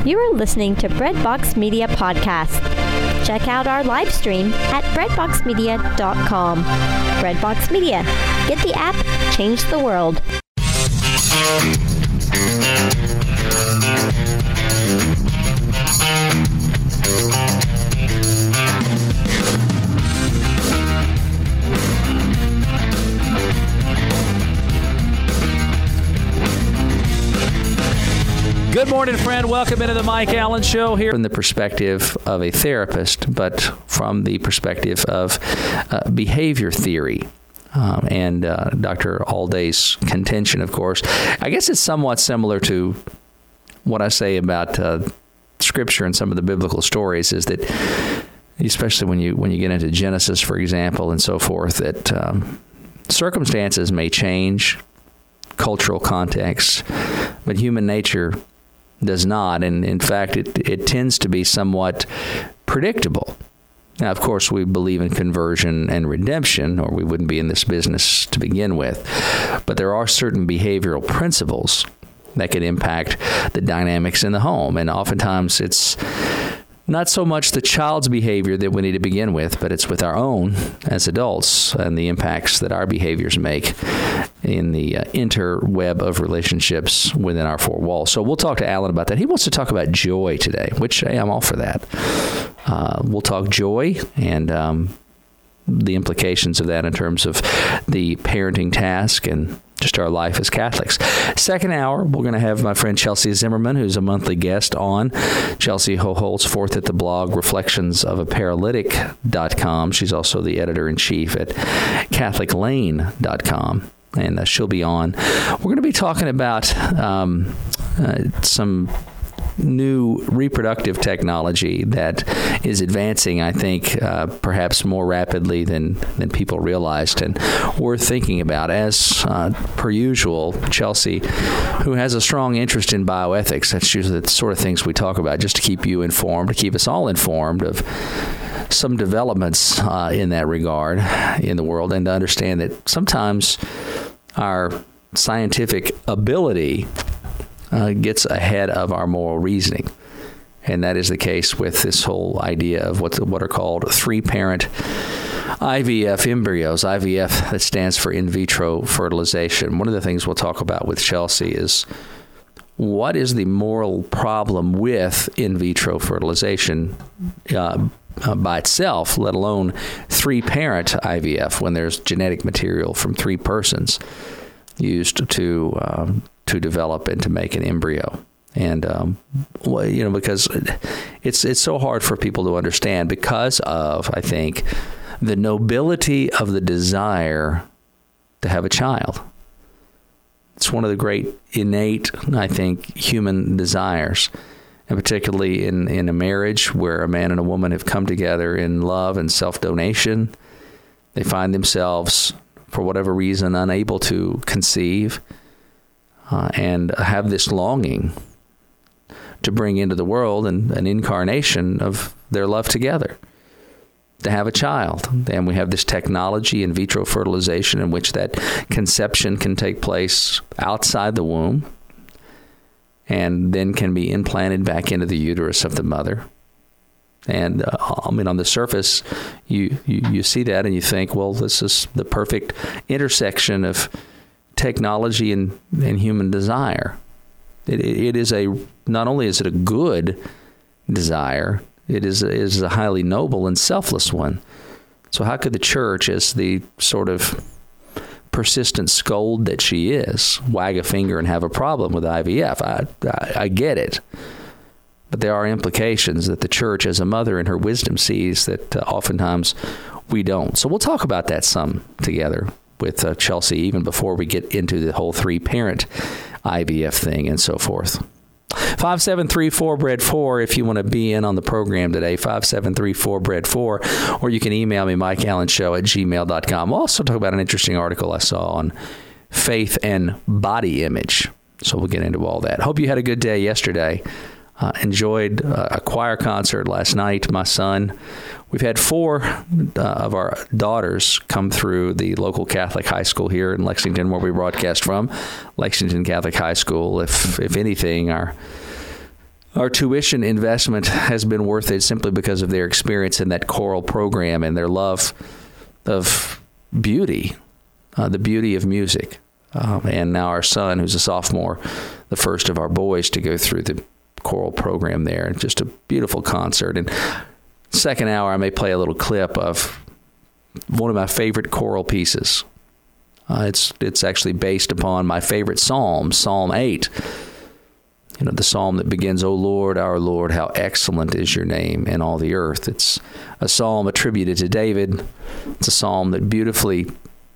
You are listening to Breadbox Media Podcast. Check out our live stream at breadboxmedia.com. Breadbox Media. Get the app, change the world. Good morning, friend. Welcome into the Mike Allen Show here from the perspective of a therapist, but from the perspective of behavior theory. And Dr. Alday's contention, of course, I guess it's somewhat similar to what I say about Scripture and some of the biblical stories, is that, especially when you get into Genesis, for example, and so forth, that circumstances may change, cultural context, but human nature does not. And in fact, it tends to be somewhat predictable. Now, of course, we believe in conversion and redemption, or we wouldn't be in this business to begin with. But there are certain behavioral principles that could impact the dynamics in the home. And oftentimes it's not so much the child's behavior that we need to begin with, but it's with our own as adults and the impacts that our behaviors make in the interweb of relationships within our four walls. So we'll talk to Alan about that. He wants to talk about joy today, which, hey, I'm all for that. We'll talk joy and the implications of that in terms of the parenting task and just our life as Catholics. Second hour, we're going to have my friend Chelsea Zimmerman, who's a monthly guest on. Chelsea holds forth at the blog reflectionsofaparalytic.com. She's also the editor-in-chief at catholiclane.com. And she'll be on. We're going to be talking about some new reproductive technology that is advancing, I think, perhaps more rapidly than people realized, and worth thinking about. As per usual, Chelsea, who has a strong interest in bioethics, that's usually the sort of things we talk about, just to keep you informed, to keep us all informed of some developments in that regard in the world, and to understand that sometimes our scientific ability gets ahead of our moral reasoning. And that is the case with this whole idea of what are called three-parent IVF embryos. IVF, that stands for in vitro fertilization. One of the things we'll talk about with Chelsea is what is the moral problem with in vitro fertilization by itself, let alone three-parent IVF, when there's genetic material from three persons used to develop and to make an embryo. And, because it's so hard for people to understand because of, I think, the nobility of the desire to have a child. It's one of the great innate, I think, human desires, and particularly in a marriage where a man and a woman have come together in love and self-donation. They find themselves, for whatever reason, unable to conceive, and have this longing to bring into the world an incarnation of their love together, to have a child. And we have this technology, in vitro fertilization, in which that conception can take place outside the womb and then can be implanted back into the uterus of the mother. And on the surface, you see that and you think, well, this is the perfect intersection of technology and human desire. It is not only is it a good desire, it is a highly noble and selfless one. So how could the church, as the sort of persistent scold that she is, wag a finger and have a problem with IVF? I get it. But there are implications that the church, as a mother in her wisdom, sees that oftentimes we don't. So we'll talk about that some together with Chelsea, even before we get into the whole three-parent IVF thing and so forth. 5734-BREAD4 if you want to be in on the program today, 5734-BREAD4, or you can email me, mikeallenshow@gmail.com. We'll also talk about an interesting article I saw on faith and body image. So we'll get into all that. Hope you had a good day yesterday. Enjoyed a choir concert last night. My son, we've had 4 of our daughters come through the local Catholic high school here in Lexington, where we broadcast from, Lexington Catholic High School. If anything, our Our tuition investment has been worth it simply because of their experience in that choral program and their love of beauty, the beauty of music. And now our son, who's a sophomore, the first of our boys to go through the choral program there. Just a beautiful concert. And second hour, I may play a little clip of one of my favorite choral pieces. It's actually based upon my favorite psalm, Psalm 8. The psalm that begins, "O Lord, our Lord, how excellent is your name in all the earth." It's a psalm attributed to David. It's a psalm that beautifully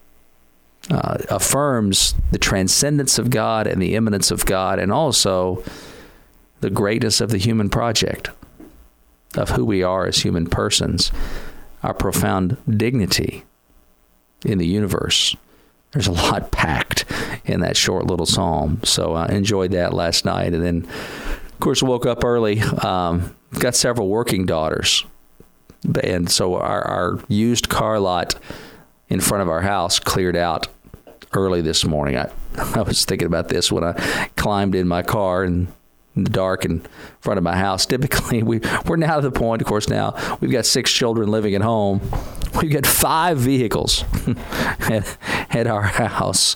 affirms the transcendence of God and the immanence of God, and also the greatness of the human project, of who we are as human persons, our profound dignity in the universe. There's a lot packed in that short little psalm. So I enjoyed that last night. And then, of course, woke up early. Got several working daughters. And so our used car lot in front of our house cleared out early this morning. I was thinking about this when I climbed in my car in the dark in front of my house. Typically, we're now to the point, of course, now we've got 6 children living at home. We've got 5 vehicles at our house.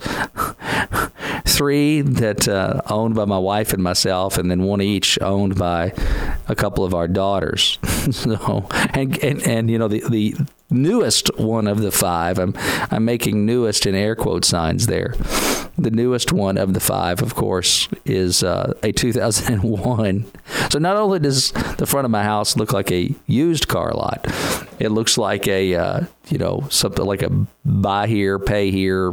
3 that owned by my wife and myself, and then 1 each owned by a couple of our daughters. So, and the newest one of the 5, I'm making newest in air quote signs there. The newest one of the 5, of course, is a 2001. So not only does the front of my house look like a used car lot, it looks like a, something like a buy here, pay here,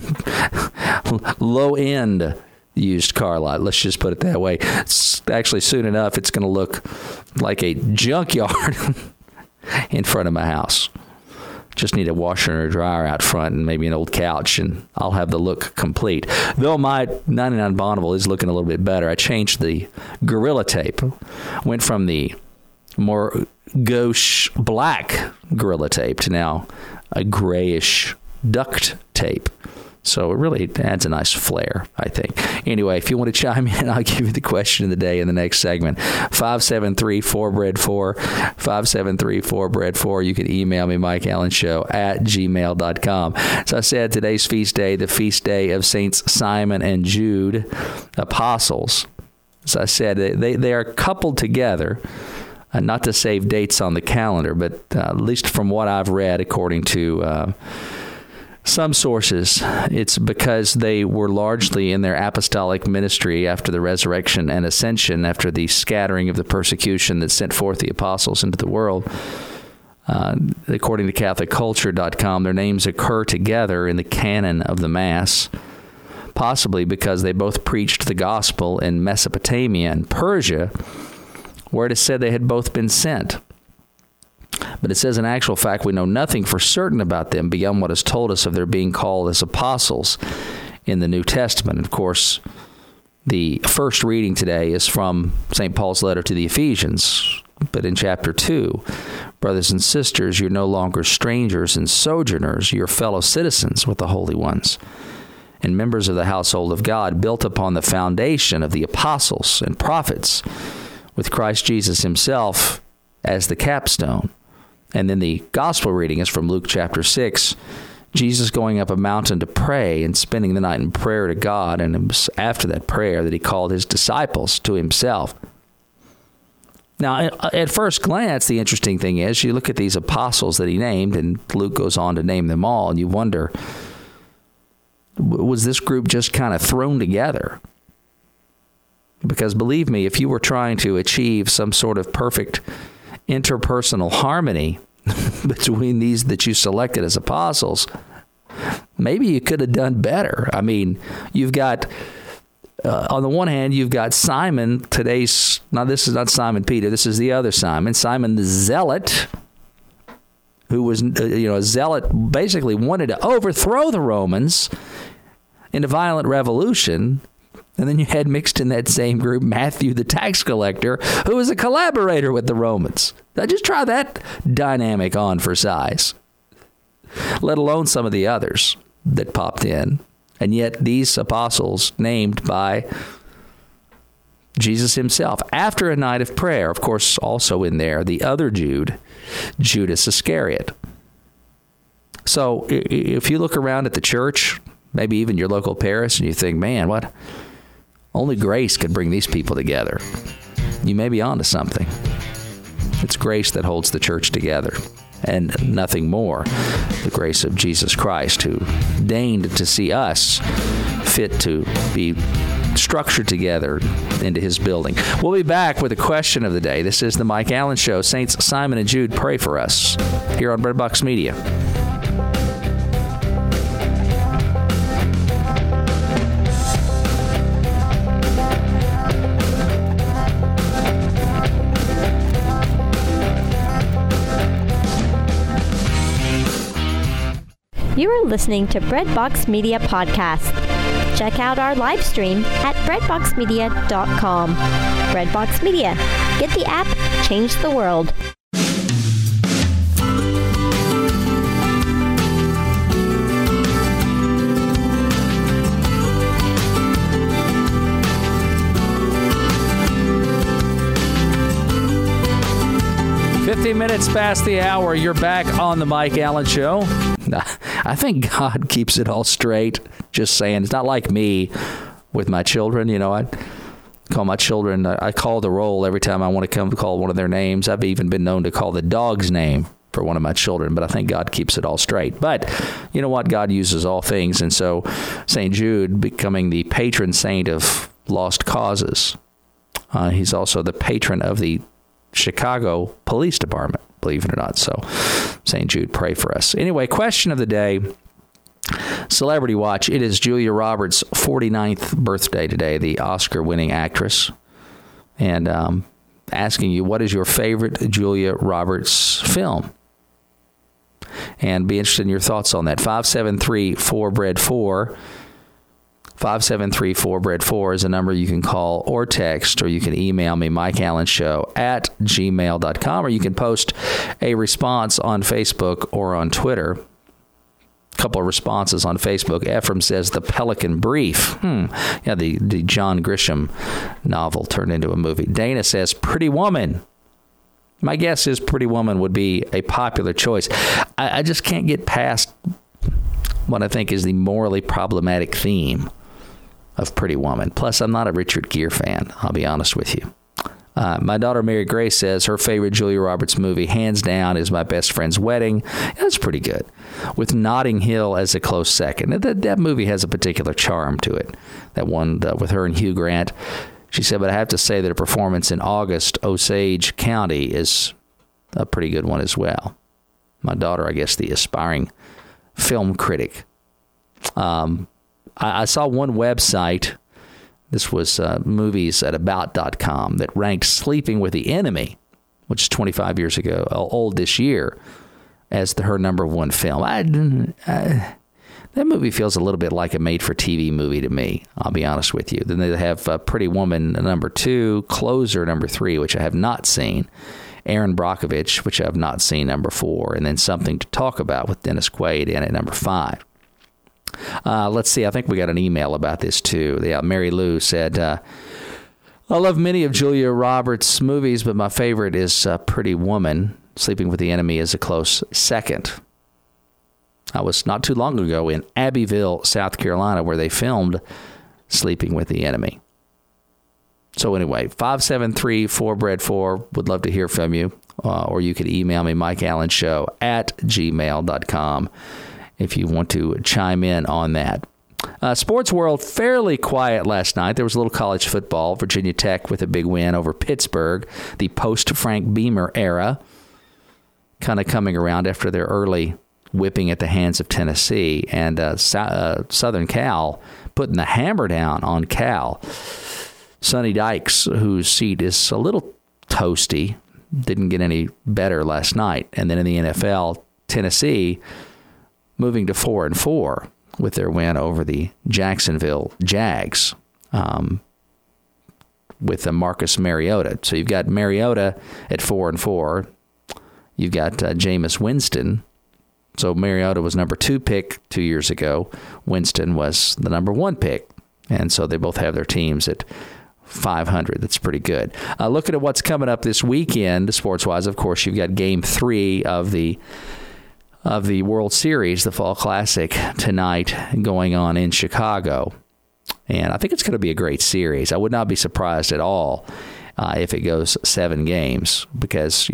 low end used car lot. Let's just put it that way. It's actually soon enough, it's going to look like a junkyard in front of my house. Just need a washer and a dryer out front and maybe an old couch, and I'll have the look complete. Though my 99 Bonneville is looking a little bit better. I changed the Gorilla Tape. Went from the more gauche black Gorilla Tape to now a grayish duct tape. So it really adds a nice flair, I think. Anyway, if you want to chime in, I'll give you the question of the day in the next segment. 573-4BREAD4, 573-4BREAD4. You can email me, MikeAllenShow@gmail.com. So I said today's feast day, the feast day of Saints Simon and Jude, apostles. As I said, they are coupled together, not to save dates on the calendar, but at least from what I've read, according to some sources, it's because they were largely in their apostolic ministry after the resurrection and ascension, after the scattering of the persecution that sent forth the apostles into the world. According to CatholicCulture.com, their names occur together in the canon of the Mass, possibly because they both preached the gospel in Mesopotamia and Persia, where it is said they had both been sent. But it says, in actual fact, we know nothing for certain about them beyond what is told us of their being called as apostles in the New Testament. Of course, the first reading today is from St. Paul's letter to the Ephesians. But in chapter 2, brothers and sisters, you're no longer strangers and sojourners, you're fellow citizens with the holy ones, and members of the household of God, built upon the foundation of the apostles and prophets, with Christ Jesus himself as the capstone. And then the gospel reading is from Luke chapter 6, Jesus going up a mountain to pray and spending the night in prayer to God. And it was after that prayer that he called his disciples to himself. Now, at first glance, the interesting thing is you look at these apostles that he named, and Luke goes on to name them all, and you wonder, was this group just kind of thrown together? Because believe me, if you were trying to achieve some sort of perfect interpersonal harmony between these that you selected as apostles, maybe you could have done better. I mean, you've got, on the one hand, you've got Simon, this is not Simon Peter, this is the other Simon the Zealot, who was, a zealot, basically wanted to overthrow the Romans in a violent revolution. And then you had mixed in that same group Matthew the tax collector, who was a collaborator with the Romans. Now just try that dynamic on for size, let alone some of the others that popped in. And yet these apostles named by Jesus himself, after a night of prayer. Of course, also in there, the other Jude, Judas Iscariot. So if you look around at the church, maybe even your local parish, and you think, man, what? Only grace could bring these people together. You may be onto something. It's grace that holds the church together, and nothing more. The grace of Jesus Christ, who deigned to see us fit to be structured together into his building. We'll be back with a question of the day. This is the Mike Allen Show. Saints Simon and Jude, pray for us here on Breadbox Media. You are listening to Breadbox Media Podcast. Check out our live stream at breadboxmedia.com. Breadbox Media. Get the app, change the world. Minutes past the hour, you're back on the Mike Allen Show. I think God keeps it all straight. Just saying, it's not like me with my children. You know, I call my children, I call the roll every time I want to come call one of their names. I've even been known to call the dog's name for one of my children, but I think God keeps it all straight. But you know what? God uses all things. And so St. Jude becoming the patron saint of lost causes. He's also the patron of the Chicago Police Department, believe it or not. So, St. Jude, pray for us. Anyway, question of the day, Celebrity Watch. It is Julia Roberts' 49th birthday today, the Oscar-winning actress. And asking you, what is your favorite Julia Roberts film? And be interested in your thoughts on that. 573-4BREAD4. 573-4BREAD4 is a number you can call or text, or you can email me, mikeallenshow@gmail.com, or you can post a response on Facebook or on Twitter. A couple of responses on Facebook. Ephraim says The Pelican Brief. Yeah, the John Grisham novel turned into a movie. Dana says Pretty Woman. My guess is Pretty Woman would be a popular choice. I just can't get past what I think is the morally problematic theme of Pretty Woman. Plus, I'm not a Richard Gere fan, I'll be honest with you. My daughter Mary Grace says her favorite Julia Roberts movie, hands down, is My Best Friend's Wedding. That's pretty good, with Notting Hill as a close second. That movie has a particular charm to it, that one with her and Hugh Grant. She said, but I have to say that her performance in August, Osage County, is a pretty good one as well. My daughter, I guess, the aspiring film critic. I saw one website, this was movies at about.com, that ranked Sleeping with the Enemy, which is 25 years ago, old this year, as her number one film. That movie feels a little bit like a made-for-TV movie to me, I'll be honest with you. Then they have Pretty Woman number 2, Closer number 3, which I have not seen, Aaron Brockovich, which I have not seen, number 4, and then Something to Talk About with Dennis Quaid in at number 5. Let's see. I think we got an email about this, too. Yeah, Mary Lou said, I love many of Julia Roberts' movies, but my favorite is Pretty Woman. Sleeping with the Enemy is a close second. I was not too long ago in Abbeville, South Carolina, where they filmed Sleeping with the Enemy. So anyway, 573-4BREAD4. Would love to hear from you. Or you could email me, mikeallenshow@gmail.com. if you want to chime in on that. Sports world, fairly quiet last night. There was a little college football. Virginia Tech with a big win over Pittsburgh. The post-Frank Beamer era kind of coming around after their early whipping at the hands of Tennessee. And Southern Cal putting the hammer down on Cal. Sonny Dykes, whose seat is a little toasty, didn't get any better last night. And then in the NFL, Tennessee moving to 4-4 with their win over the Jacksonville Jags with Marcus Mariota. So you've got Mariota at 4-4. You've got Jameis Winston. So Mariota was number 2 pick 2 years ago. Winston was the number 1 pick. And so they both have their teams at 500. That's pretty good. Looking at what's coming up this weekend, sports-wise, of course, you've got Game 3 of the World Series, the Fall Classic, tonight going on in Chicago. And I think it's going to be a great series. I would not be surprised at all if it goes 7 games, because,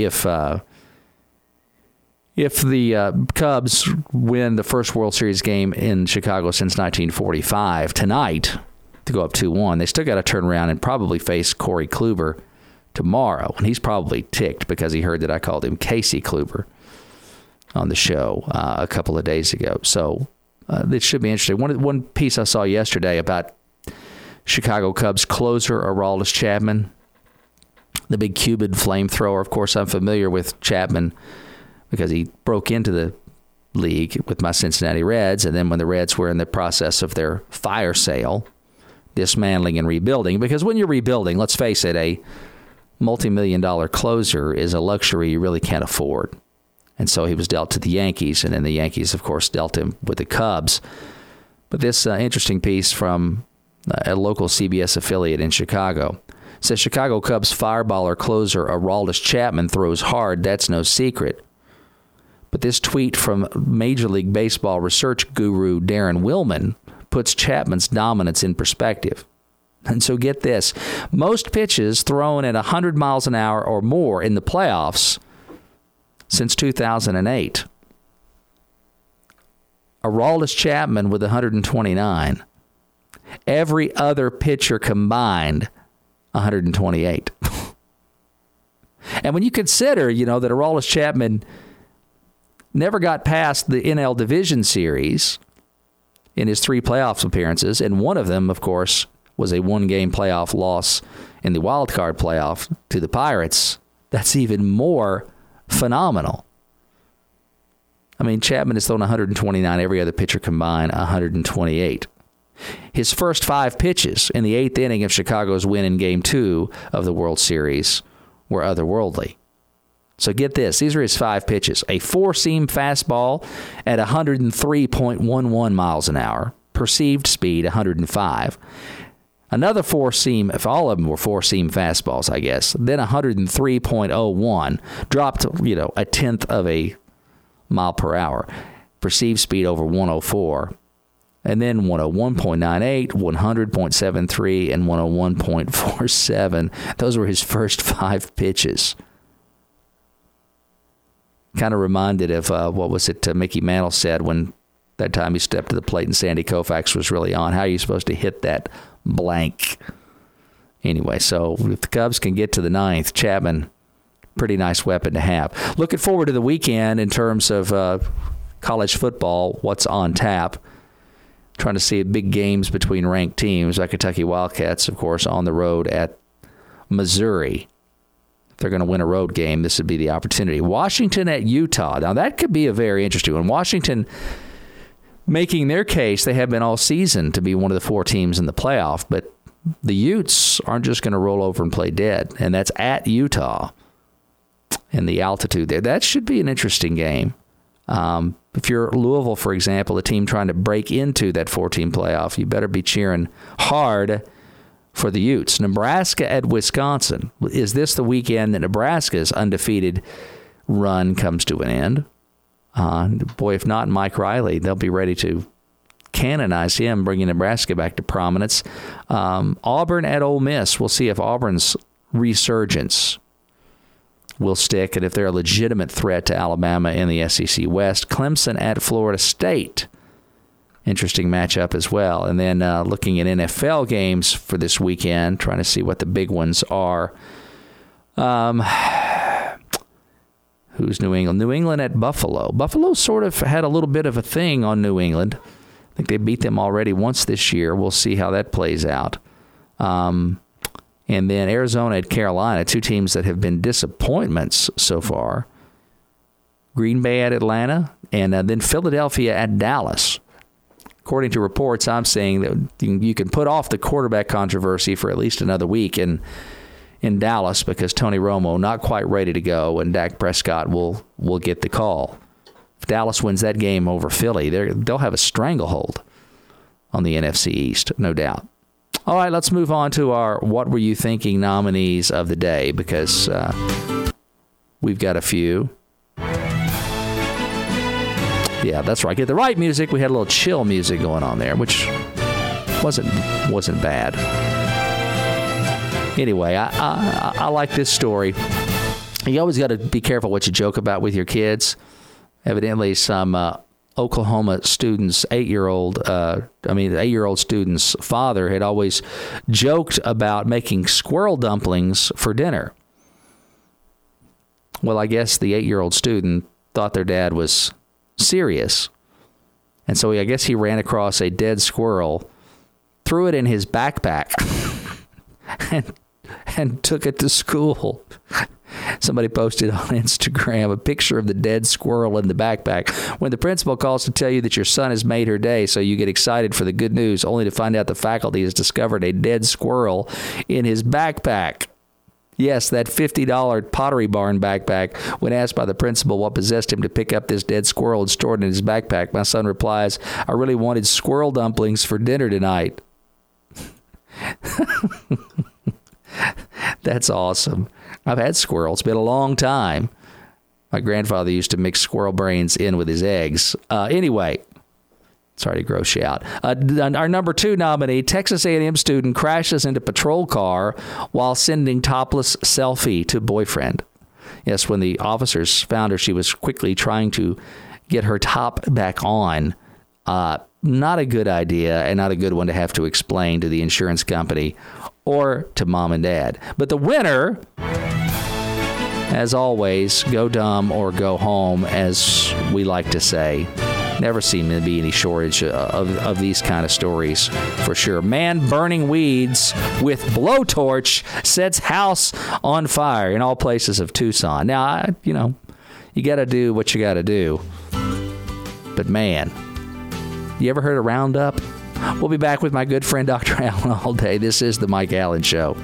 if the Cubs win the first World Series game in Chicago since 1945 tonight to go up 2-1, they still got to turn around and probably face Corey Kluber tomorrow. And he's probably ticked because he heard that I called him Casey Kluber on the show a couple of days ago. So it should be interesting. One piece I saw yesterday about Chicago Cubs closer Aroldis Chapman, the big Cuban flamethrower. Of course, I'm familiar with Chapman because he broke into the league with my Cincinnati Reds, and then when the Reds were in the process of their fire sale, dismantling and rebuilding. Because when you're rebuilding, let's face it, a multi-million-dollar closer is a luxury you really can't afford. And so he was dealt to the Yankees, and then the Yankees, of course, dealt him with the Cubs. But this interesting piece from a local CBS affiliate in Chicago says Chicago Cubs fireballer closer Aroldis Chapman throws hard. That's no secret. But this tweet from Major League Baseball research guru Darren Willman puts Chapman's dominance in perspective. And so get this. Most pitches thrown at 100 miles an hour or more in the playoffs since 2008. Aroldis Chapman with 129. Every other pitcher combined, 128. And when you consider, that Aroldis Chapman never got past the NL Division Series in his 3 playoff appearances, and one of them, of course, was a 1-game playoff loss in the wild card playoff to the Pirates. That's even more phenomenal. I mean, Chapman has thrown 129, every other pitcher combined 128. His first 5 pitches in the 8th inning of Chicago's win in Game 2 of the World Series were otherworldly. So get this. These are his 5 pitches. A 4-seam fastball at 103.11 miles an hour. Perceived speed, 105. Another 4-seam, if all of them were 4-seam fastballs, I guess. Then 103.01. Dropped, a tenth of a mile per hour. Perceived speed over 104. And then 101.98, 100.73, and 101.47. Those were his first 5 pitches. Kind of reminded of, Mickey Mantle said when that time he stepped to the plate and Sandy Koufax was really on. How are you supposed to hit that blank? Anyway, so if the Cubs can get to the 9th, Chapman, pretty nice weapon to have. Looking forward to the weekend in terms of college football, what's on tap. Trying to see big games between ranked teams, like Kentucky Wildcats, of course, on the road at Missouri. If they're going to win a road game, this would be the opportunity. Washington at Utah. Now, that could be a very interesting one. Washington making their case, they have been all season to be one of the 4 teams in the playoff, but the Utes aren't just going to roll over and play dead, and that's at Utah and the altitude there. That should be an interesting game. If you're Louisville, for example, a team trying to break into that 4-team playoff, you better be cheering hard for the Utes. Nebraska at Wisconsin. Is this the weekend that Nebraska's undefeated run comes to an end? Boy, if not Mike Riley, they'll be ready to canonize him, bringing Nebraska back to prominence. Auburn at Ole Miss. We'll see if Auburn's resurgence will stick and if they're a legitimate threat to Alabama in the SEC West. Clemson at Florida State. Interesting matchup as well. And then looking at NFL games for this weekend, trying to see what the big ones are. Who's New England? New England at Buffalo. Buffalo sort of had a little bit of a thing on New England. I think they beat them already once this year. We'll see how that plays out. And then Arizona at Carolina, 2 teams that have been disappointments so far. Green Bay at Atlanta, and then Philadelphia at Dallas. According to reports, I'm saying that you can put off the quarterback controversy for at least another week in Dallas because Tony Romo not quite ready to go, and Dak Prescott will get the call. If Dallas wins that game over Philly, they'll have a stranglehold on the NFC East, no doubt. All right, let's move on to our What Were You Thinking nominees of the day, because we've got a few. Yeah, that's right. Get the right music. We had a little chill music going on there, which wasn't bad. Anyway, I like this story. You always got to be careful what you joke about with your kids. Evidently, some Oklahoma student's 8-year-old student's father had always joked about making squirrel dumplings for dinner. Well, I guess the 8-year-old student thought their dad was serious. And so I guess he ran across a dead squirrel, threw it in his backpack, and took it to school. Somebody posted on Instagram a picture of the dead squirrel in the backpack. When the principal calls to tell you that your son has made her day, so you get excited for the good news, only to find out the faculty has discovered a dead squirrel in his backpack. Yes, that $50 Pottery Barn backpack. When asked by the principal what possessed him to pick up this dead squirrel and store it in his backpack, my son replies, "I really wanted squirrel dumplings for dinner tonight." That's awesome. I've had squirrel. It's been a long time. My grandfather used to mix squirrel brains in with his eggs. Anyway, sorry to gross you out. Our number 2 nominee, Texas A&M student crashes into patrol car while sending topless selfie to boyfriend. Yes, when the officers found her, she was quickly trying to get her top back on. Not a good idea, and not a good one to have to explain to the insurance company or to mom and dad. But the winner, as always, go dumb or go home, as we like to say. Never seem to be any shortage of these kind of stories, for sure. Man burning weeds with blowtorch sets house on fire in all places of Tucson. Now, you got to do what you got to do. But man, you ever heard of Roundup? We'll be back with my good friend Dr. Allen all day. This is The Mike Allen Show.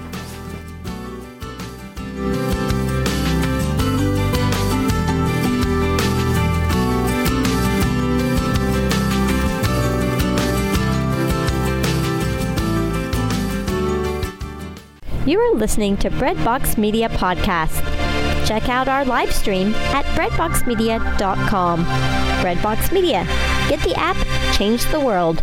You are listening to Breadbox Media Podcast. Check out our live stream at breadboxmedia.com. Breadbox Media. Get the app, change the world.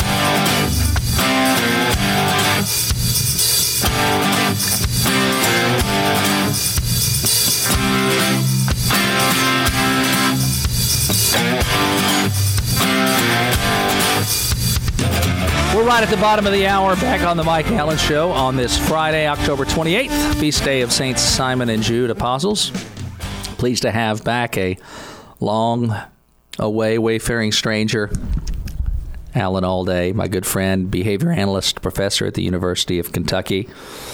We're right at the bottom of the hour, back on the Mike Allen Show on this Friday, October 28th, feast day of Saints Simon and Jude Apostles. Pleased to have back a long-away wayfaring stranger, Alan Alday, my good friend, behavior analyst, professor at the University of Kentucky,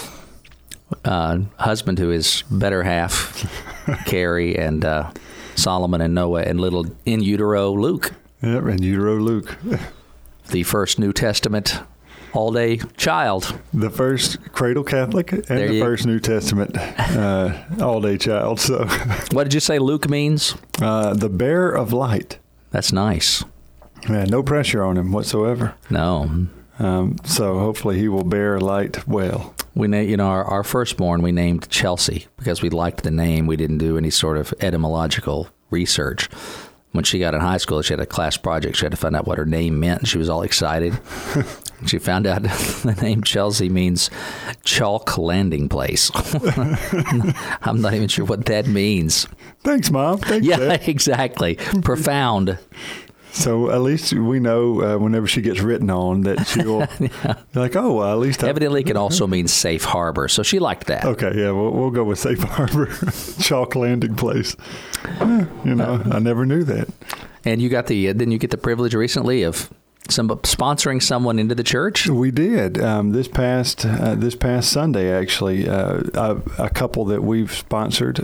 husband to his better half, Carrie, and Solomon and Noah, and little in utero Luke. Yep, in utero Luke. The first New Testament all-day child. The first cradle Catholic and the first New Testament all-day child. So, what did you say Luke means? The bearer of light. That's nice. Yeah, no pressure on him whatsoever. No. So hopefully he will bear light well. We our firstborn we named Chelsea because we liked the name. We didn't do any sort of etymological research. When she got in high school, she had a class project. She had to find out what her name meant, and she was all excited. She found out the name Chelsea means chalk landing place. I'm not even sure what that means. Thanks, Mom. Thanks, yeah, Dad. Exactly. Profound. So at least we know whenever she gets written on that she'll like, oh, well, at least evidently it can also mean safe harbor. So she liked that. Okay, yeah, we'll go with safe harbor, chalk landing place. I never knew that. And you got then you get the privilege recently of sponsoring someone into the church. We did this past Sunday, actually. A couple that we've sponsored.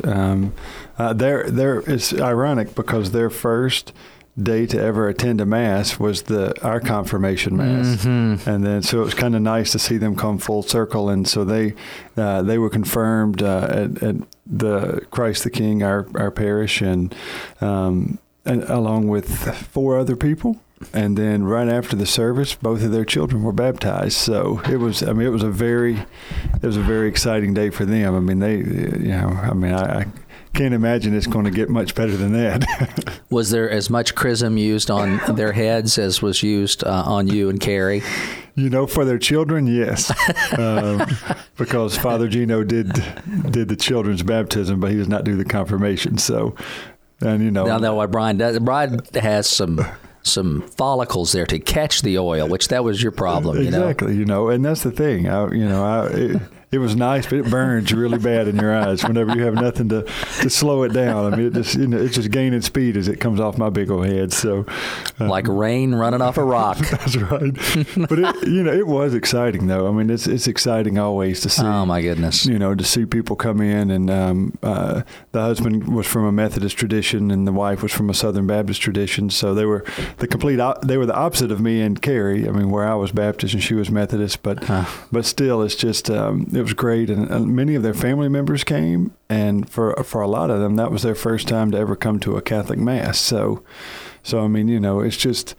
It's ironic because their first day to ever attend a mass was our confirmation mass, and then so it was kind of nice to see them come full circle, and so they were confirmed at the Christ the King, our parish, and along with 4 other people. And then right after the service, both of their children were baptized. So it was a very exciting day for them. I mean, I can't imagine it's going to get much better than that. Was there as much chrism used on their heads as was used on you and Carrie? For their children, yes, because Father Gino did the children's baptism, but he does not do the confirmation. So, and now what Brian does, Brian has some follicles there to catch the oil, which that was your problem. Exactly, and that's the thing. It was nice, but it burns really bad in your eyes whenever you have nothing to slow it down. I mean, it's just gaining speed as it comes off my big old head. So, like rain running off a rock. That's right. But it was exciting though. I mean, it's exciting always to see. Oh my goodness. To see people come in, and the husband was from a Methodist tradition, and the wife was from a Southern Baptist tradition. So they were the opposite of me and Carrie. I mean, where I was Baptist and she was Methodist, but still, it's just. It was great, and many of their family members came, and for a lot of them, that was their first time to ever come to a Catholic Mass. So I mean, it was just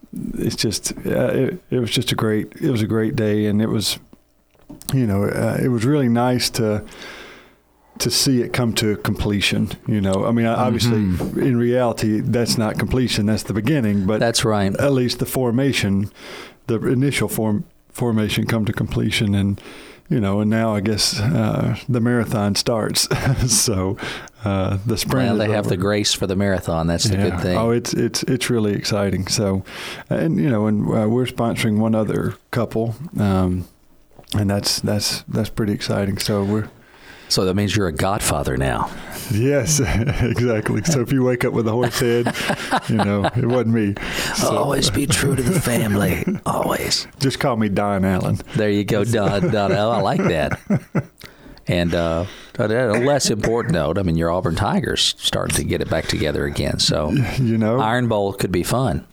a great day, and it was, it was really nice to see it come to completion. I mean, obviously, in reality, that's not completion; that's the beginning. But that's right. At least the initial formation, come to completion, and. And now I guess the marathon starts. So the sprint. Well, they have the grace for the marathon. That's the good thing. Oh, it's really exciting. So, and we're sponsoring one other couple, and that's pretty exciting. So that means you're a godfather now. Yes, exactly. So if you wake up with a horse head, it wasn't me. So. Always be true to the family. Always. Just call me Don Allen. There you go, Don Allen. I like that. And on a less important note, I mean, your Auburn Tigers starting to get it back together again. So, Iron Bowl could be fun.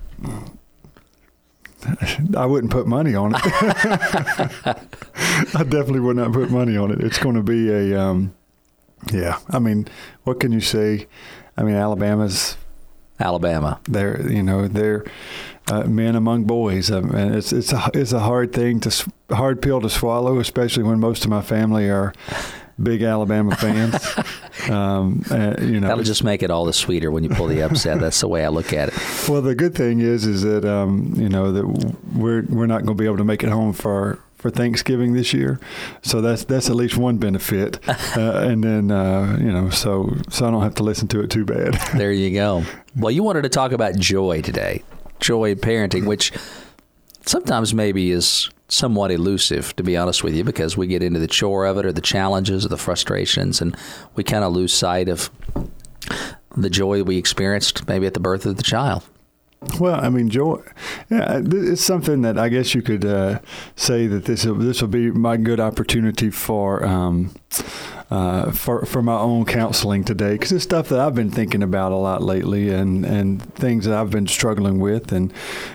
I wouldn't put money on it. I definitely would not put money on it. It's going to be I mean, what can you say? I mean, Alabama. They're men among boys. I mean, it's a hard pill to swallow, especially when most of my family are big Alabama fans. That'll just make it all the sweeter when you pull the upset. That's the way I look at it. Well, the good thing is that that we're not going to be able to make it home for Thanksgiving this year, so that's at least one benefit. And then so I don't have to listen to it too bad. There you go. Well, you wanted to talk about joy today, joy in parenting, which sometimes maybe is somewhat elusive, to be honest with you, because we get into the chore of it or the challenges or the frustrations, and we kind of lose sight of the joy we experienced maybe at the birth of the child. Well, I mean, joy, it's something that I guess you could say that this will be my good opportunity for my own counseling today, because it's stuff that I've been thinking about a lot lately, and things that I've been struggling with, and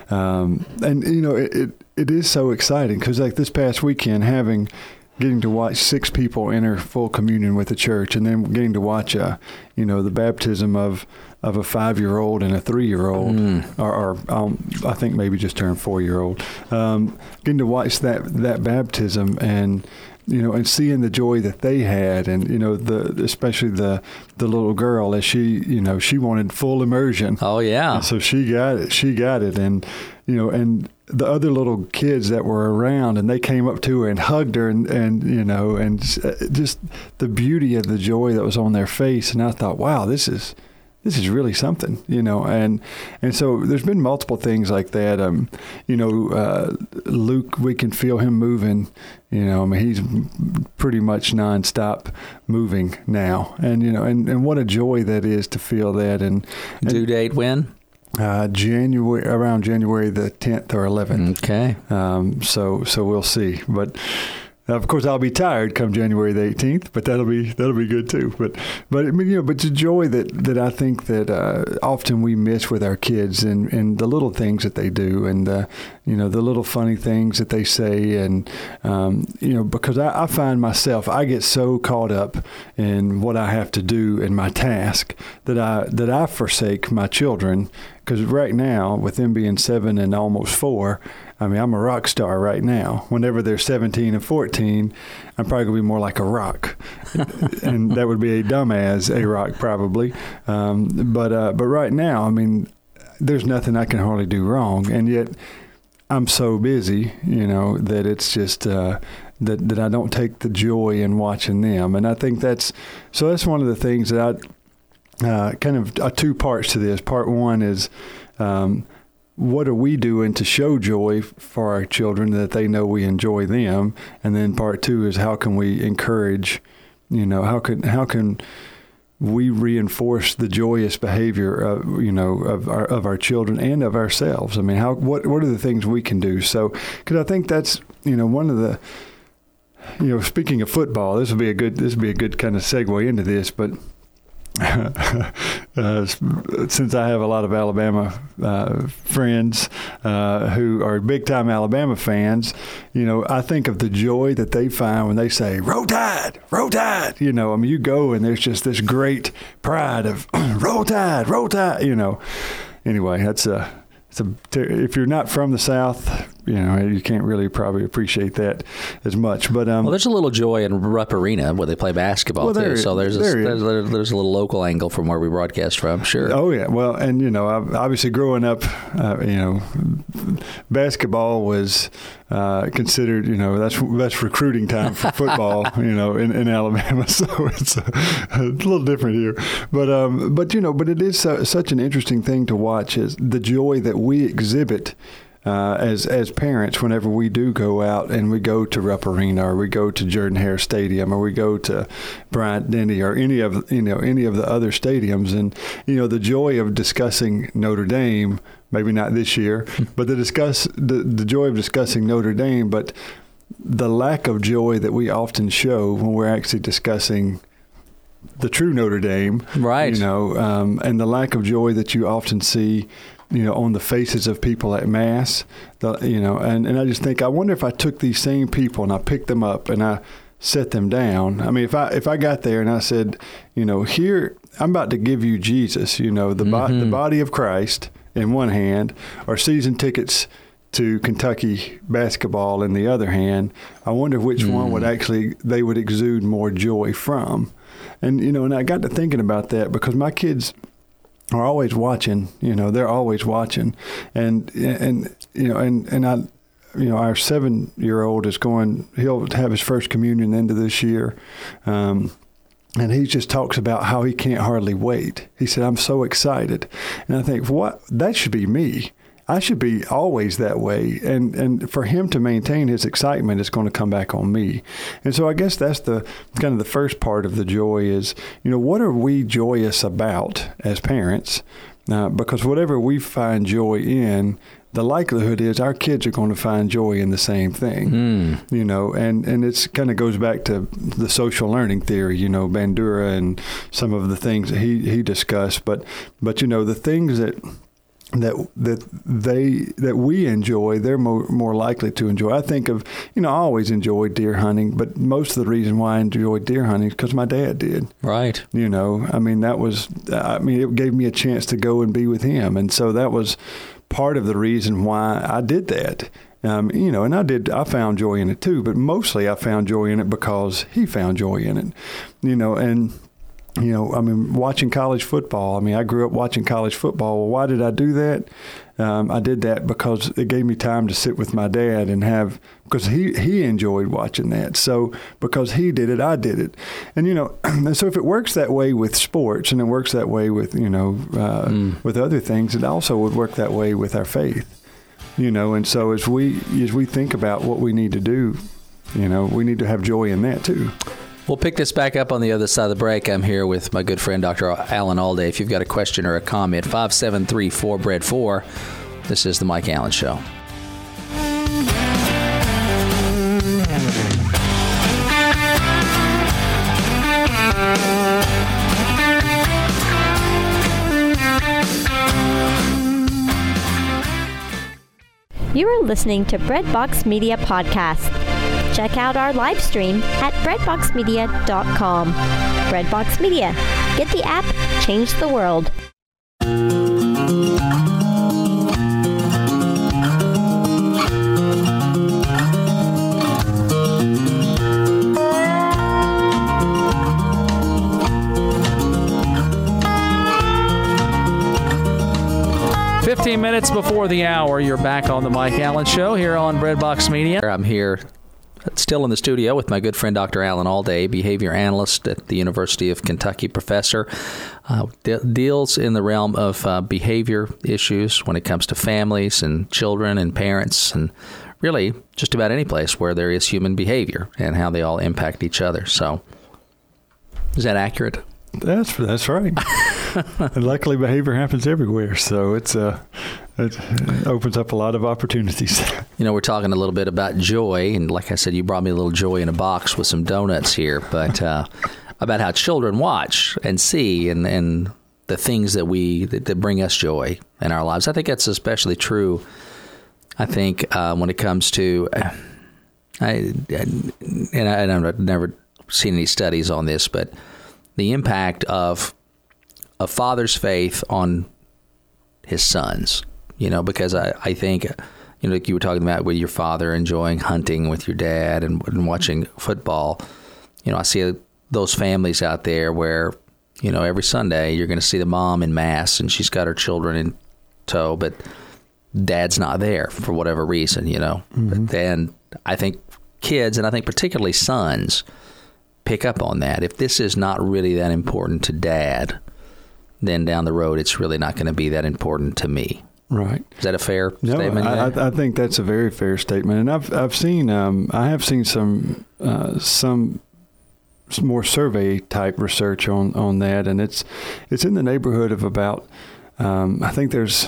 it is so exciting because like this past weekend, getting to watch 6 people enter full communion with the church, and then getting to watch the baptism of a 5-year-old and a 3-year-old, or I think maybe just turned 4-year-old, getting to watch that baptism and seeing the joy that they had, and especially the little girl, as she wanted full immersion. Oh yeah. And so she got it, and and the other little kids that were around, and they came up to her and hugged her, and just the beauty of the joy that was on their face. And I thought, wow, this is really something, and so there's been multiple things like that. Luke, we can feel him moving, I mean, he's pretty much nonstop moving now, and what a joy that is to feel that. And due date when? Around January the 10th or 11th. Okay. So we'll see, but. Of course, I'll be tired come January the 18th, but that'll be good too. But I mean, but the joy that I think that often we miss with our kids, and the little things that they do, and the little funny things that they say, and because I find myself, I get so caught up in what I have to do in my task that I forsake my children because right now, with them being 7 and almost 4, I mean, I'm a rock star right now. Whenever they're 17 and 14, I'm probably going to be more like a rock. And that would be a dumbass A-Rock probably. But right now, I mean, there's nothing I can hardly do wrong. And yet I'm so busy, that it's just that I don't take the joy in watching them. And I think that's one of the things that I kind of two parts to this. Part one is what are we doing to show joy for our children that they know we enjoy them? And then part two is how can we encourage, how can we reinforce the joyous behavior of our children and of ourselves? I mean, what are the things we can do? So, because I think that's one of the, speaking of football, this would be a good kind of segue into this, but. Since I have a lot of Alabama friends who are big-time Alabama fans, I think of the joy that they find when they say, "Roll Tide, Roll Tide." I mean, you go and there's just this great pride of "Roll Tide, Roll Tide." Anyway, if you're not from the South, you can't really probably appreciate that as much. But well, there's a little joy in Rupp Arena where they play basketball too. So there's a little local angle from where we broadcast from. Sure. Oh yeah. Well, and obviously growing up, basketball was considered. That's recruiting time for football. In Alabama. So it's a little different here. But it is such an interesting thing to watch, is the joy that we exhibit as parents whenever we do go out and we go to Rupp Arena, or we go to Jordan-Hare Stadium, or we go to Bryant-Denny, or any of the other stadiums, and the joy of discussing Notre Dame. Maybe not this year, but the joy of discussing Notre Dame, but the lack of joy that we often show when we're actually discussing the true Notre Dame, right? And the lack of joy that you often see, on the faces of people at Mass, and I just think, I wonder if I took these same people and I picked them up and I set them down. I mean, if I got there and I said, here, I'm about to give you Jesus, the body of Christ in one hand, or season tickets to Kentucky basketball in the other hand, I wonder which one they would exude more joy from. And, and I got to thinking about that because my kids are always watching, they're always watching. And I, our 7-year-old he'll have his first communion the end of this year. And he just talks about how he can't hardly wait. He said, "I'm so excited." And I think, that should be me. I should be always that way. And for him to maintain his excitement is going to come back on me. And so I guess that's the kind of the first part of the joy is, what are we joyous about as parents? Because whatever we find joy in, the likelihood is our kids are going to find joy in the same thing, and it's kind of goes back to the social learning theory, Bandura and some of the things that he discussed. But the things that we enjoy, they're more likely to enjoy. I think of, I always enjoyed deer hunting, but most of the reason why I enjoyed deer hunting is because my dad did. Right. I mean, it gave me a chance to go and be with him. And so that was part of the reason why I did that. And I found joy in it too, but mostly I found joy in it because he found joy in it, watching college football. I grew up watching college football. Well, why did I do that? I did that because it gave me time to sit with my dad and because he enjoyed watching that. So because he did it, I did it. And, and so if it works that way with sports and it works that way with, with other things, it also would work that way with our faith, and so as we think about what we need to do, we need to have joy in that too. We'll pick this back up on the other side of the break. I'm here with my good friend, Dr. Alan Alday. If you've got a question or a comment, 573-4BREAD4. This is The Mike Allen Show. You are listening to Breadbox Media Podcast. Check out our live stream at breadboxmedia.com. Breadbox Media. Get the app, change the world. 15 minutes before the hour, you're back on the Mike Allen Show here on Breadbox Media. I'm here still in the studio with my good friend Dr. Alan Alday, behavior analyst at the University of Kentucky, professor. Deals in the realm of behavior issues when it comes to families and children and parents and really just about any place where there is human behavior and how they all impact each other. So, is that accurate? That's right. And luckily, behavior happens everywhere, so it opens up a lot of opportunities. You know, we're talking a little bit about joy, and like I said, you brought me a little joy in a box with some donuts here, but about how children watch and see and the things that bring us joy in our lives. I think that's especially true. I think when it comes to, I've never seen any studies on this, but the impact of a father's faith on his sons, you know, because I think, you know, like you were talking about with your father enjoying hunting with your dad and watching football, you know, I see those families out there where, you know, every Sunday you're going to see the mom in mass and she's got her children in tow, but dad's not there for whatever reason, you know. Mm-hmm. But then I think kids, and I think particularly sons, pick up on that. If this is not really that important to dad, then down the road it's really not going to be that important to me. Right. Is that a fair statement? I think that's a very fair statement. And I've seen I have seen some more survey type research on that, and it's in the neighborhood of about I think there's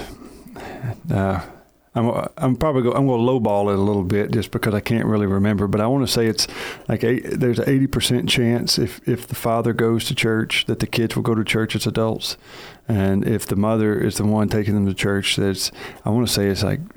I'm going to lowball it a little bit just because I can't really remember, but I want to say it's like there's an 80% chance if the father goes to church that the kids will go to church as adults, and if the mother is the one taking them to church, I want to say it's like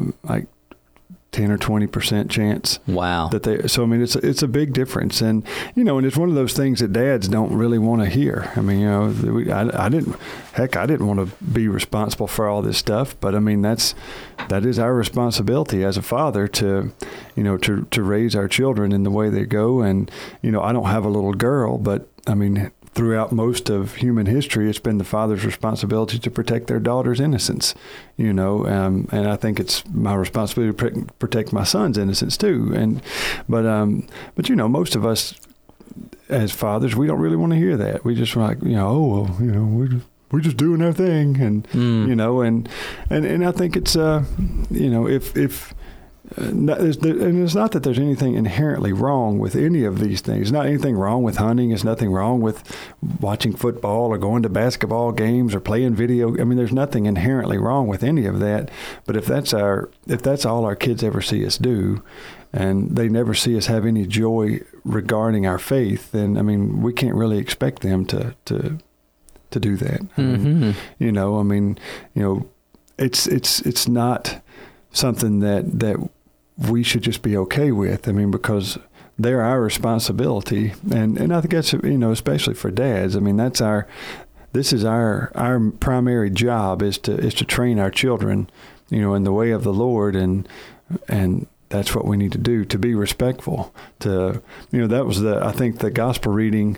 10 or 20% chance. Wow. So I mean, it's a big difference, and you know, and it's one of those things that dads don't really want to hear. I mean, you know, I didn't want to be responsible for all this stuff, but I mean, that is our responsibility as a father to raise our children in the way they go. And you know, I don't have a little girl, but I mean, throughout most of human history, it's been the father's responsibility to protect their daughter's innocence, you know, and I think it's my responsibility to protect my son's innocence too. But you know, most of us as fathers, we don't really want to hear that. We just like, you know, oh, well, you know, we're just doing our thing, and you know, and I think it's you know, if and it's not that there's anything inherently wrong with any of these things. There's not anything wrong with hunting. There's nothing wrong with watching football or going to basketball games or playing video. I mean, there's nothing inherently wrong with any of that. But if that's all our kids ever see us do, and they never see us have any joy regarding our faith, then I mean, we can't really expect them to do that. Mm-hmm. I mean, you know, it's not something that we should just be okay with. I mean, because they're our responsibility, and I think that's, you know, especially for dads. I mean, this is our primary job is to train our children, you know, in the way of the Lord, and that's what we need to do, to be respectful. To, you know, that was I think the gospel reading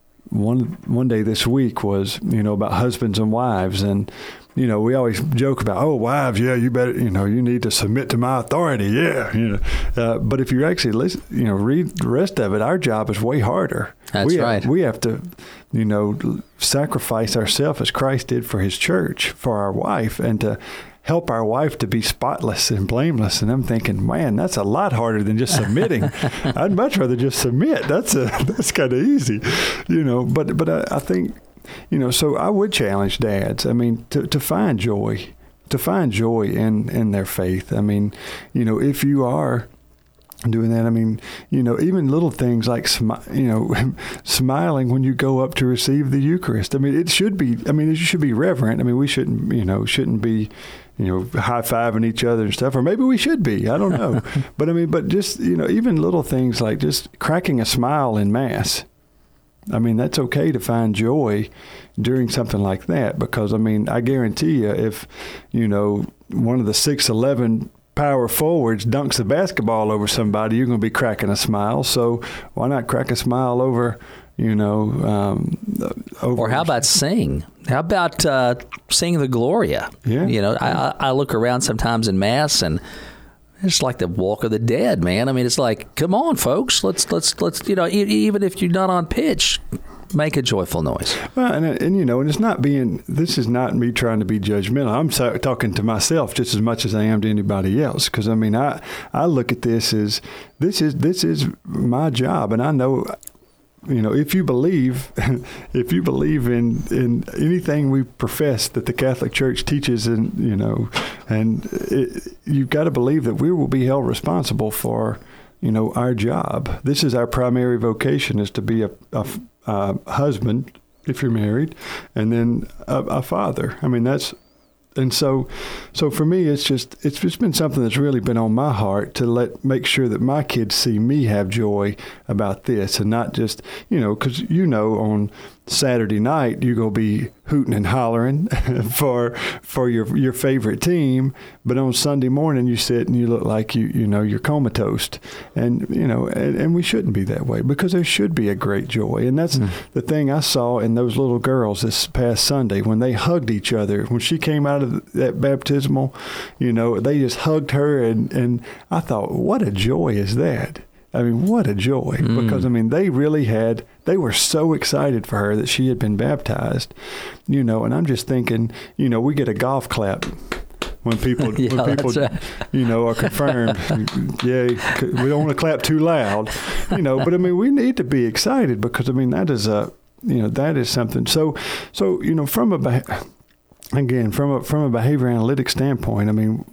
one day this week was, you know, about husbands and wives. And you know, we always joke about, oh, wives, yeah, you better, you know, you need to submit to my authority, yeah, you know. But if you actually listen, you know, read the rest of it, our job is way harder. That's right. We have to, you know, sacrifice ourselves as Christ did for His church, for our wife, and to help our wife to be spotless and blameless. And I'm thinking, man, that's a lot harder than just submitting. I'd much rather just submit. That's kind of easy, you know. But I think, you know, so I would challenge dads, I mean, to find joy in their faith. I mean, you know, if you are doing that, I mean, you know, even little things like, smiling when you go up to receive the Eucharist. I mean, it should be reverent. I mean, we shouldn't be, you know, high-fiving each other and stuff, or maybe we should be, I don't know. but just, you know, even little things like just cracking a smile in Mass. I mean, that's okay to find joy during something like that, because, I mean, I guarantee you, if, you know, one of the 6'11" power forwards dunks the basketball over somebody, you're going to be cracking a smile. So why not crack a smile over, Or how about sing? How about sing the Gloria? Yeah. I look around sometimes in Mass, and it's like the walk of the dead, man. I mean, it's like, come on, folks, let's even if you're not on pitch, make a joyful noise. Well, and it's not this is not me trying to be judgmental. I'm talking to myself just as much as I am to anybody else. Because I look at this as this is my job, and I know. If you believe in anything we profess that the Catholic Church teaches, you've got to believe that we will be held responsible for, our job. This is our primary vocation, is to be a husband, if you're married, and then a father. I mean, so for me, it's just been something that's really been on my heart to make sure that my kids see me have joy about this, and not just, because on Saturday night you're gonna be hooting and hollering for your favorite team, but on Sunday morning you sit and you look like you're comatose, and we shouldn't be that way, because there should be a great joy. And that's the thing I saw in those little girls this past Sunday when they hugged each other. When she came out of that baptismal, they just hugged her, and I thought, what a joy is that? I mean, what a joy, because, they were so excited for her that she had been baptized, and I'm just thinking, we get a golf clap when people, right. Are confirmed. Yeah, we don't want to clap too loud, but we need to be excited, because, that is that is something. So, from a behavior analytics standpoint,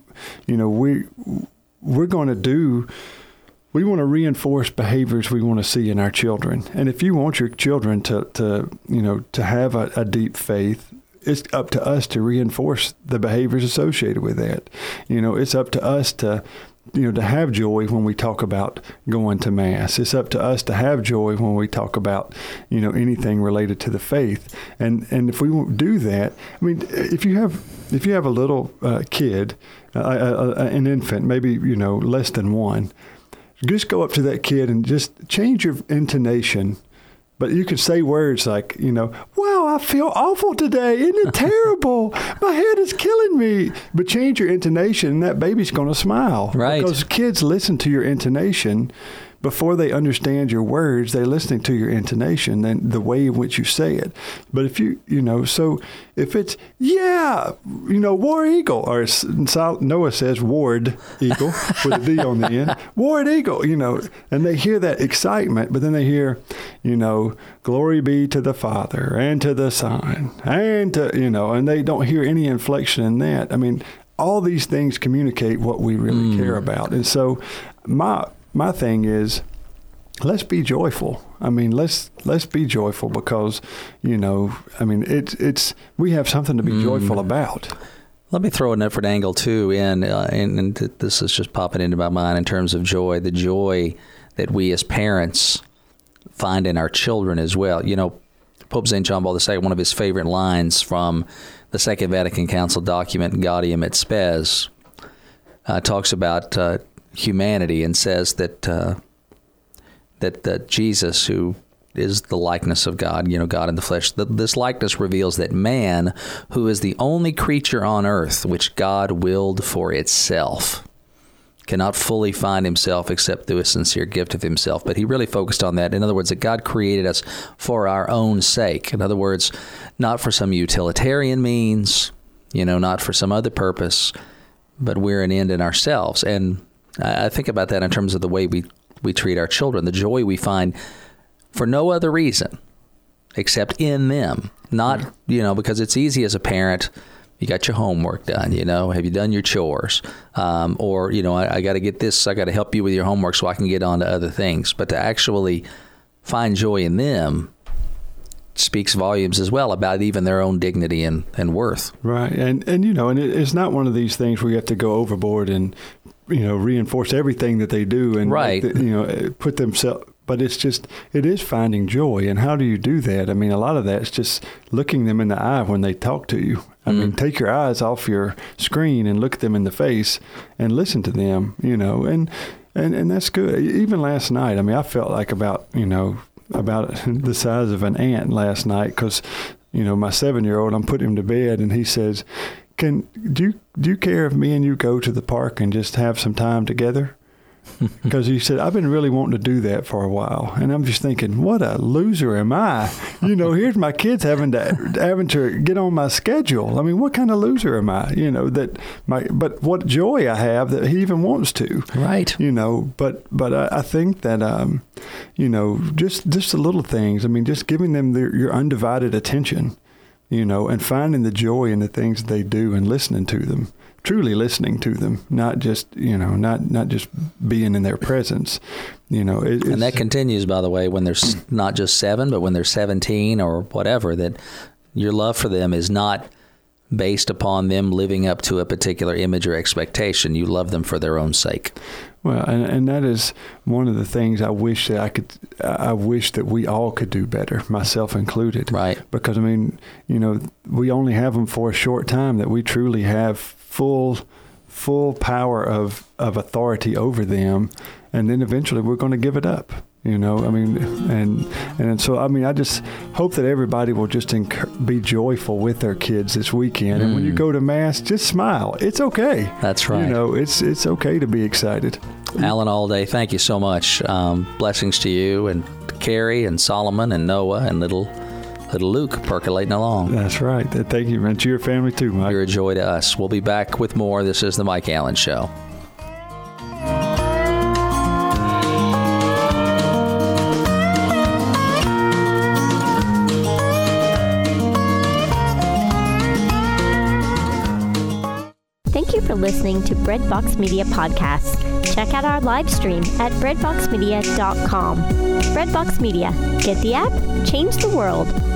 we want to reinforce behaviors we want to see in our children. And if you want your children to have a deep faith, it's up to us to reinforce the behaviors associated with that. It's up to us to have joy when we talk about going to Mass. It's up to us to have joy when we talk about, anything related to the faith. And if we won't do that, if you have a little kid, an infant, maybe, less than one, just go up to that kid and just change your intonation. But you can say words like, wow, I feel awful today. Isn't it terrible? My head is killing me. But change your intonation, and that baby's going to smile. Right. Because kids listen to your intonation. Before they understand your words, they're listening to your intonation and the way in which you say it. But if so if it's, War Eagle, or Noah says Ward Eagle with a D on the end, Ward Eagle, and they hear that excitement, but then they hear, glory be to the Father and to the Son and to, and they don't hear any inflection in that. All these things communicate what we really care about. And so my thing is, let's be joyful. Let's be joyful, because, it's we have something to be joyful about. Let me throw a different angle too and this is just popping into my mind in terms of joy, the joy that we as parents find in our children as well. Pope St. John Paul II, one of his favorite lines from the Second Vatican Council document, Gaudium et Spes, talks about humanity, and says that Jesus, who is the likeness of God, God in the flesh, this likeness reveals that man, who is the only creature on earth which God willed for itself, cannot fully find himself except through a sincere gift of himself. But he really focused on that. In other words, that God created us for our own sake. In other words, not for some utilitarian means, not for some other purpose, but we're an end in ourselves. And I think about that in terms of the way we treat our children, the joy we find for no other reason except in them. Not, because it's easy as a parent. You got your homework done, have you done your chores? Or, I got to get this, I got to help you with your homework so I can get on to other things. But to actually find joy in them speaks volumes as well about even their own dignity and worth. Right. And it's not one of these things where you have to go overboard and, reinforce everything that they do and, right. Put themselves. But it is finding joy. And how do you do that? A lot of that is just looking them in the eye when they talk to you. Take your eyes off your screen and look at them in the face and listen to them, and that's good. Even last night, I felt like about, about the size of an ant last night because, my 7-year-old, I'm putting him to bed, and he says, do you care if me and you go to the park and just have some time together? Because he said, I've been really wanting to do that for a while. And I'm just thinking, what a loser am I? Here's my kids having to get on my schedule. I mean, what kind of loser am I? But what joy I have that he even wants to. Right. But I think that, just the little things. I mean, just giving them your undivided attention, and finding the joy in the things they do and listening to them. Truly listening to them, not just not just being in their presence, and that continues, by the way, when they're not just 7, but when they're 17 or whatever. That your love for them is not based upon them living up to a particular image or expectation. You love them for their own sake. Well, and that is one of the things I wish that I wish that we all could do better, myself included. Right. Because we only have them for a short time. That we truly have full power of authority over them, and then eventually we're going to give it up. And so I just hope that everybody will just be joyful with their kids this weekend. And when you go to Mass, just smile. It's okay. That's right. It's okay to be excited. Alan Alday, thank you so much. Blessings to you and Carrie and Solomon and Noah and little Luke percolating along. That's right. Thank you, and to your family too, Mike. You're a joy to us. We'll be back with more. This is the Mike Allen Show. Thank you for listening to Breadbox Media Podcasts. Check out our live stream at breadboxmedia.com. Breadbox Media. Get the app, change the world.